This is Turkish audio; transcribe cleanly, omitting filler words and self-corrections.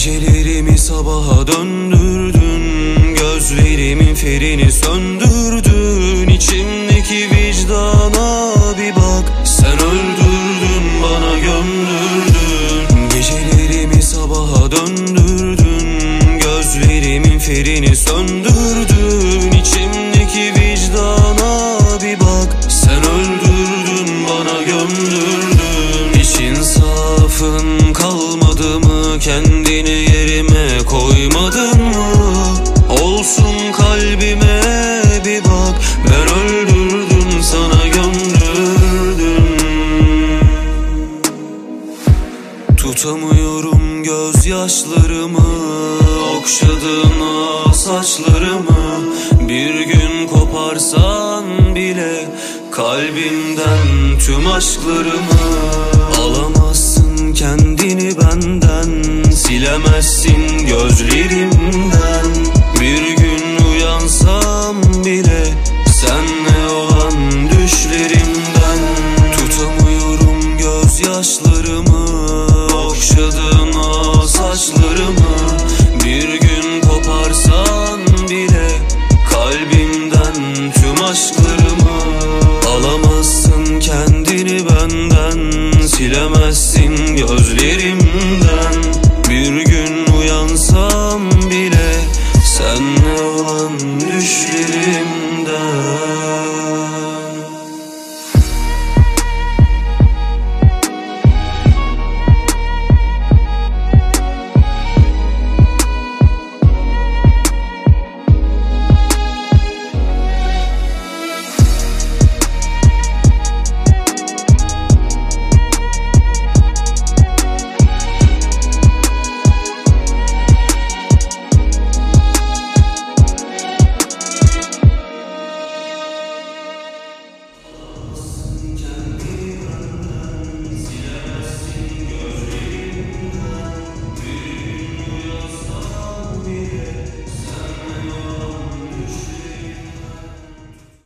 Gecelerimi sabaha döndürdün, gözlerimin ferini söndürdün. İçimdeki vicdana bir bak, sen öldürdün, bana gömdürdün. Gecelerimi sabaha döndürdün, gözlerimin ferini söndürdün. İçimdeki vicdana bir bak, sen öldürdün, bana gömdürdün. Hiç insafın kalmadı mı? Kendini yerime koymadın mı? Olsun kalbime bir bak, ben öldürdüm, sana gömdürdüm. Tutamıyorum gözyaşlarımı, okşadın saçlarımı. Bir gün koparsan bile kalbimden tüm aşklarımı. Alamazsın kendini benden, silemezsin gözlerimden. Bir gün uyansam bile senle olan düşlerimden. Tutamıyorum gözyaşlarımı, okşadın saçlarımı.